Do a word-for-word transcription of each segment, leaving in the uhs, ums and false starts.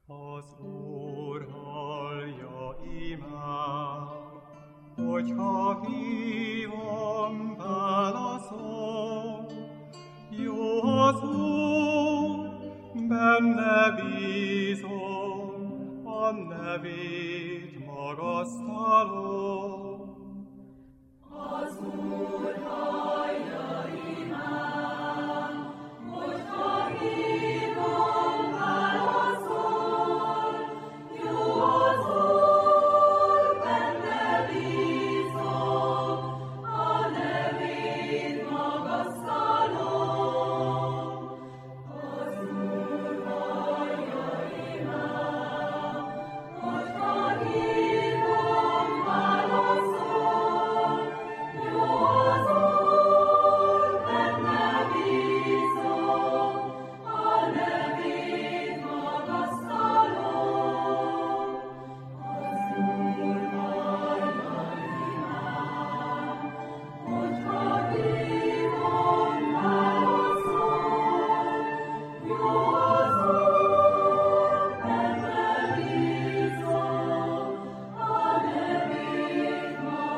Az Úr hallja imám, hogyha hívom, válaszol. Jó az Úr, benne bízom, a nevét magasztalom. Az Úr hallja imám, hogyha hívom, válaszol. Jó az Úr, benne bízom, a nevét magasztalom. Az Úr hallja imám, hogyha hívom, válaszol. Jó az Úr, benne bízom, a nevét magasztalom. Az Úr hallja imám, hogyha hívom, válaszol. Jó az Úr, benne bízom, a nevét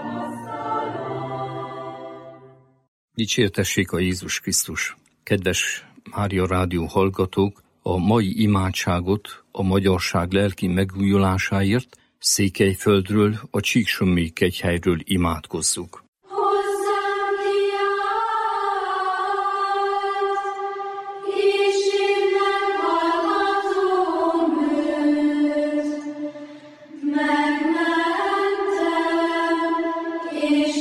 magasztalom. Dicsértessék a Jézus Krisztus! Kedves Mária Rádió hallgatók, a mai imádságot a magyarság lelki megújulásáért Székelyföldről, a Csíksomlyai kegyhelyről imádkozzuk. Hozzám kiált, és én meghallgatom őt. Megmentem, és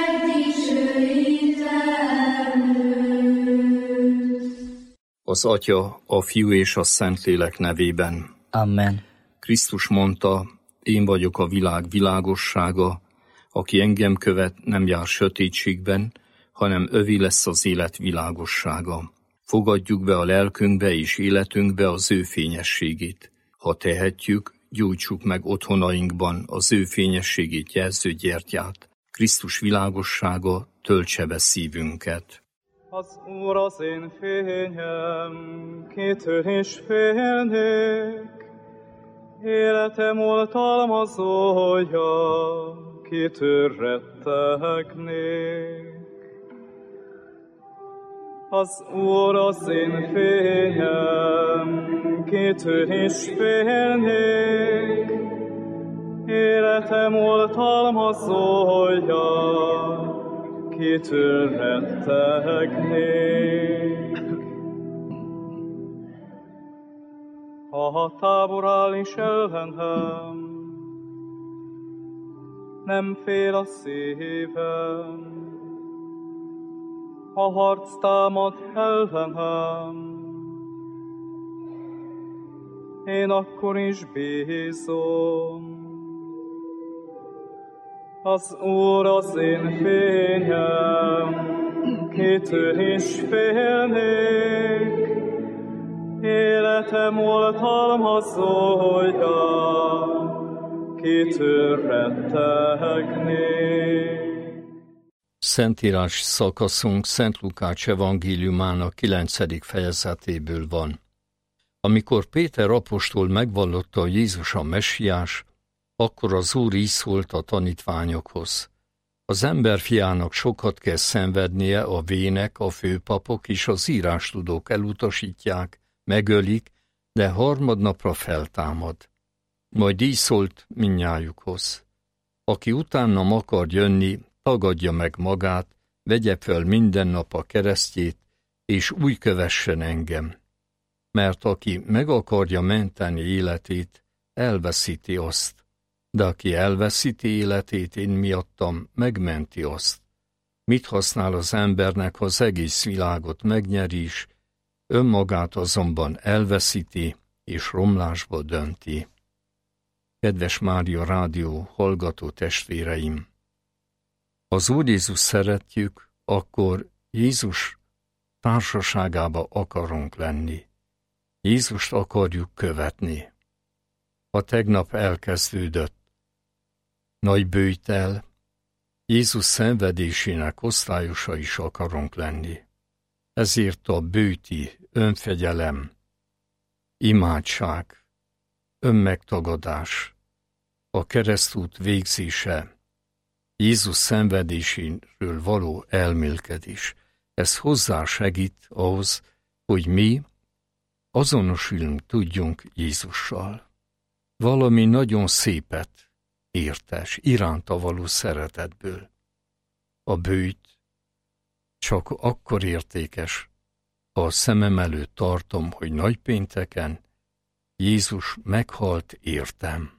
megdicsőítem őt. Az Atya, a Fiú és a Szentlélek nevében. Amen. Krisztus mondta, én vagyok a világ világossága, aki engem követ, nem jár sötétségben, hanem övé lesz az élet világossága. Fogadjuk be a lelkünkbe és életünkbe az ő fényességét. Ha tehetjük, gyújtsuk meg otthonainkban az ő fényességét jelző gyertyát. Krisztus világossága töltse be szívünket. Az Úr az én fényem, kitől is félnék. Életem oltalmazója, kitől rettegnék. Az Úr az én fényem, kitől is félnék. Életem oltalmazója, kitől rettegnék. Ha tábor áll is ellenem, nem fél a szívem. Ha harc támad ellenem, én akkor is bízom. Az Úr az én fényem, kitől is félnék. Életem oltalmazója, kitől rettegnék. Szentírás szakaszunk Szent Lukács evangéliumának kilencedik fejezetéből van. Amikor Péter apostol megvallotta a Jézus a messiás, akkor az Úr így szólt a tanítványokhoz. Az emberfiának sokat kell szenvednie, a vének, a főpapok és az írástudók elutasítják, megölik, de harmadnapra feltámad. Majd így szólt mindnyájukhoz. Aki utánam akar jönni, tagadja meg magát, vegye fel minden nap a keresztjét, és úgy kövessen engem. Mert aki meg akarja menteni életét, elveszíti azt. De aki elveszíti életét én miattam, megmenti azt. Mit használ az embernek, ha az egész világot megnyeri is, önmagát azonban elveszíti és romlásba dönti. Kedves Mária Rádió hallgató testvéreim! Ha az Úr Jézus szeretjük, akkor Jézus társaságába akarunk lenni. Jézust akarjuk követni. Ha tegnap elkezdődött nagy bőjtel, Jézus szenvedésének osztályosa is akarunk lenni. Ezért a bőti önfegyelem, imádság, önmegtagadás, a keresztút végzése, Jézus szenvedéséről való elmélkedés. Ez hozzá segít ahhoz, hogy mi azonosulni tudjunk Jézussal. Valami nagyon szépet értes, iránta való szeretetből. A bőjt csak akkor értékes, ha a szemem előtt tartom, hogy nagypénteken Jézus meghalt értem.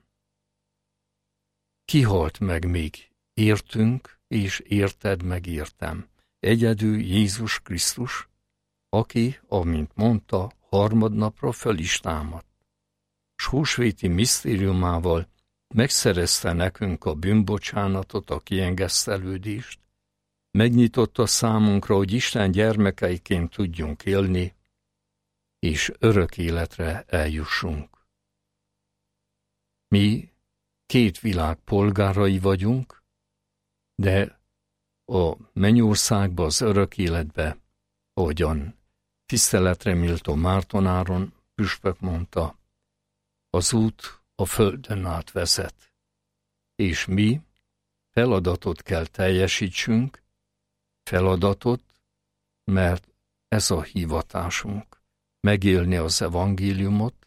Ki halt meg még? Értünk, és érted meg értem. Egyedül Jézus Krisztus, aki, amint mondta, harmadnapra föl is támadt. S húsvéti misztériumával megszerezte nekünk a bűnbocsánatot, a kiengesztelődést, megnyitotta számunkra, hogy Isten gyermekeiként tudjunk élni, és örök életre eljussunk. Mi két világ polgárai vagyunk, de a mennyországba, az örök életbe, ahogyan tiszteletre méltó Márton Áron püspök mondta, az út a földön át vezet, és mi feladatot kell teljesítsünk, feladatot, mert ez a hivatásunk, megélni az evangéliumot,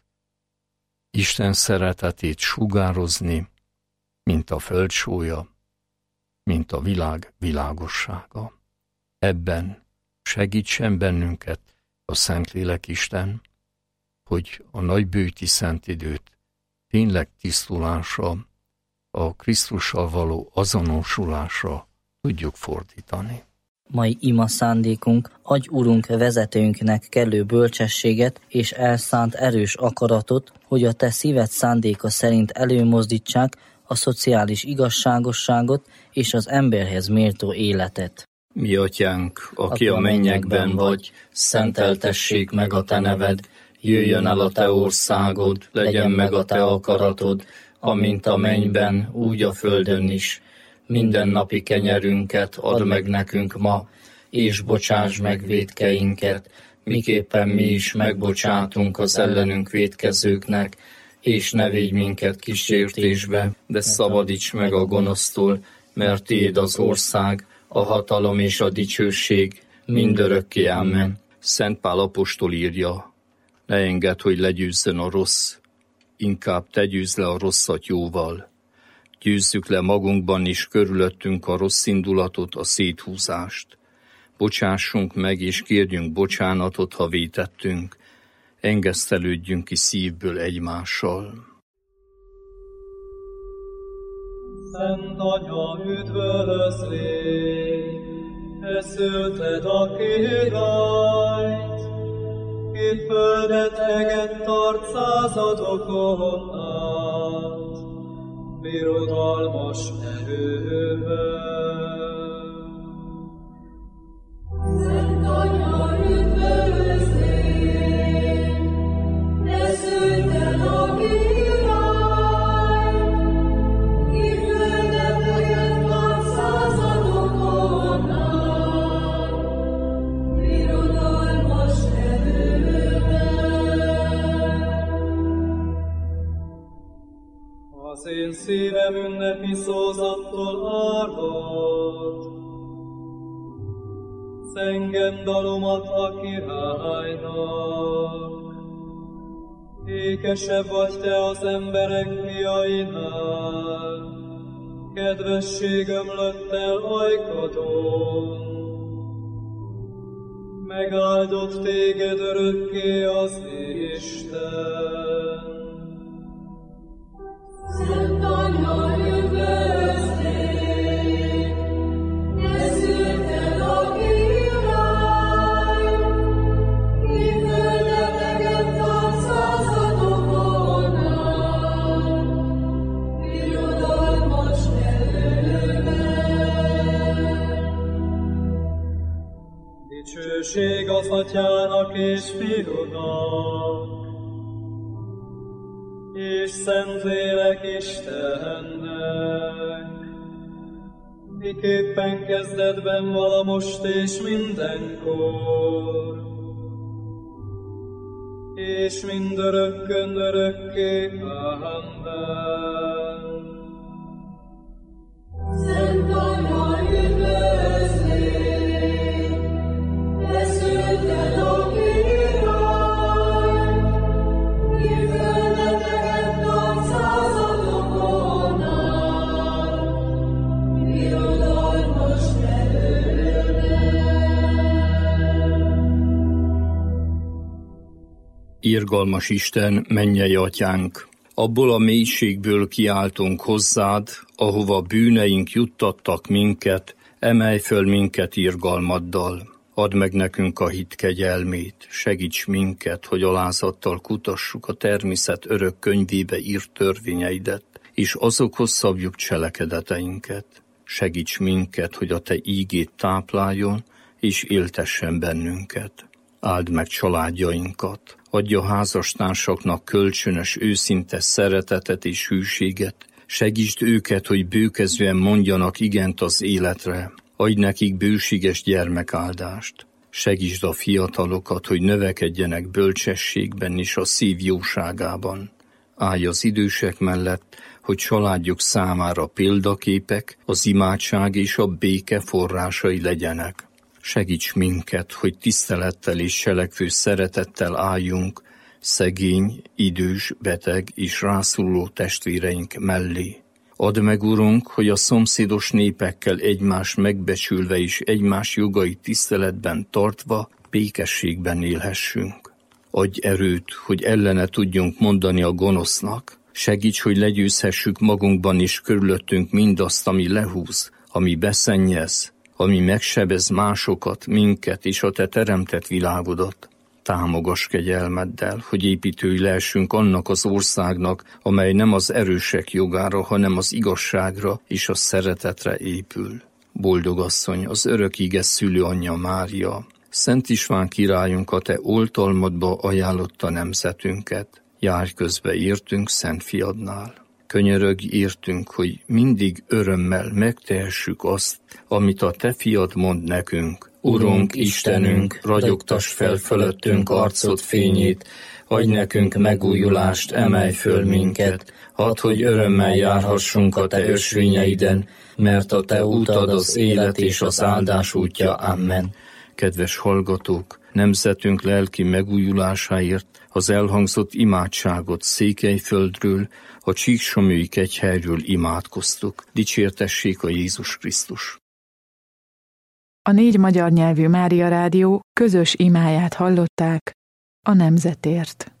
Isten szeretetét sugározni, mint a föld sója, mint a világ világossága. Ebben segítsen bennünket a Szentlélek Isten, hogy a nagybőjti szentidőt tényleg tisztulásra, a Krisztussal való azonosulásra tudjuk fordítani. Mai ima szándékunk, adj Urunk vezetőnknek kellő bölcsességet és elszánt erős akaratot, hogy a te szíved szándéka szerint előmozdítsák a szociális igazságosságot és az emberhez méltó életet. Mi atyánk, aki a mennyekben vagy, szenteltessék meg a te neved, jöjjön el a te országod, legyen meg a te akaratod, amint a mennyben, úgy a földön is. Mindennapi kenyerünket add meg nekünk ma, és bocsáss meg vétkeinket, miképpen mi is megbocsátunk az ellenünk vétkezőknek, és ne védj minket kísértésbe, de szabadíts meg a gonosztól, mert tiéd az ország, a hatalom és a dicsőség mindörökké, amen. Szent Pál apostol írja, ne engedd, hogy legyőzzön a rossz, inkább te győzd le a rosszat jóval. Győzzük le magunkban is körülöttünk a rossz indulatot, a széthúzást. Bocsássunk meg és kérjünk bocsánatot, ha vétettünk. Engesztelődjünk ki szívből egymással. Szent Anya, üdvözlégy, te szülted a királyt, ki földet eget tart századokon át, birodalmas erővel. Szent Anya, üdvözlégy, te szülted a királyt, ki földet eget tart századokon át, birodalmas erővel. Az én szívem ünnepi szózattól árvad, zengem dalomat a királynak. Ékesebb vagy te az emberek fiainál, kedvesség ömlött el ajkadon. Megáldott téged örökké az Isten. Szent Anya, üdvözlégy, te szülted a királyt, ki földet eget tart századokon át, birodalmas erővel. Dicsőség az Atyának és Fiúnak, és Szentlélek Istennek, miképpen kezdetben vala most és mindenkor, és mindörökkön örökké. Amen. Szent Anya, üdvözlégy, te szülted a király, ki földeteket nagy századokon át, birodalmas Irgalmas Isten, mennyei atyánk, abból a mélységből kiáltunk hozzád, ahova bűneink juttattak minket, emelj föl minket irgalmaddal. Add meg nekünk a hit kegyelmét, segíts minket, hogy alázattal kutassuk a természet örök könyvébe írt törvényeidet, és azokhoz szabjuk cselekedeteinket. Segíts minket, hogy a te ígét tápláljon, és éltessen bennünket. Áld meg családjainkat, adj a házastársaknak kölcsönös, őszinte szeretetet és hűséget, segítsd őket, hogy bőkezően mondjanak igent az életre, adj nekik bőséges gyermekáldást. Segítsd a fiatalokat, hogy növekedjenek bölcsességben és a szív jóságában. Állj az idősek mellett, hogy családjuk számára példaképek, az imádság és a béke forrásai legyenek. Segíts minket, hogy tisztelettel és selekvő szeretettel álljunk szegény, idős, beteg és rászoruló testvéreink mellé. Add meg, Urunk, hogy a szomszédos népekkel egymást megbecsülve és egymás jogait tiszteletben tartva békességben élhessünk. Adj erőt, hogy ellene tudjunk mondani a gonosznak. Segíts, hogy legyőzhessük magunkban és körülöttünk mindazt, ami lehúz, ami beszennyez, ami megsebez másokat, minket és a te teremtett világodat. Támogass kegyelmeddel, hogy építői lehessünk annak az országnak, amely nem az erősek jogára, hanem az igazságra és a szeretetre épül. Boldog asszony, az örök íge szülőanyja Mária, Szent István királyunk a te oltalmadba ajánlotta nemzetünket. Járj közbe értünk Szent Fiadnál. Könyörögj értünk, hogy mindig örömmel megtehessük azt, amit a te fiad mond nekünk. Urunk, Istenünk, ragyogtass fel fölöttünk arcod fényét, adj nekünk megújulást, emelj föl minket, hadd, hogy örömmel járhassunk a te ösvényeiden, mert a te útad az élet és az áldás útja. Amen. Kedves hallgatók, nemzetünk lelki megújulásáért az elhangzott imádságot Székelyföldről, a Csíksomlyói kegyhelyről imádkoztuk. Dicsértessék a Jézus Krisztus! A négy magyar nyelvű Mária Rádió közös imáját hallották a nemzetért.